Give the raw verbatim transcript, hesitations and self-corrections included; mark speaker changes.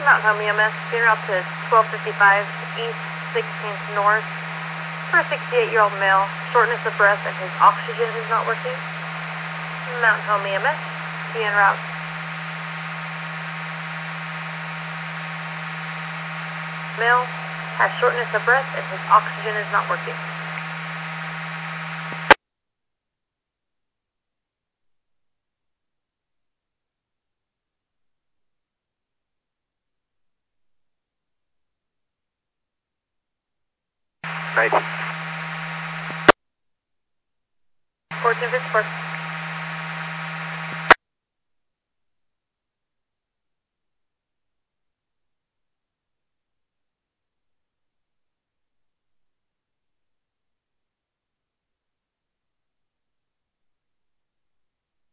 Speaker 1: Mountain Home E M S, getting out to twelve fifty-five East sixteenth North for a sixty-eight-year-old male, shortness of breath and his oxygen is not working. Mountain Home E M S, be en route. Male has shortness of breath and his oxygen is not working.
Speaker 2: Right.
Speaker 1: fourteen fifty-four.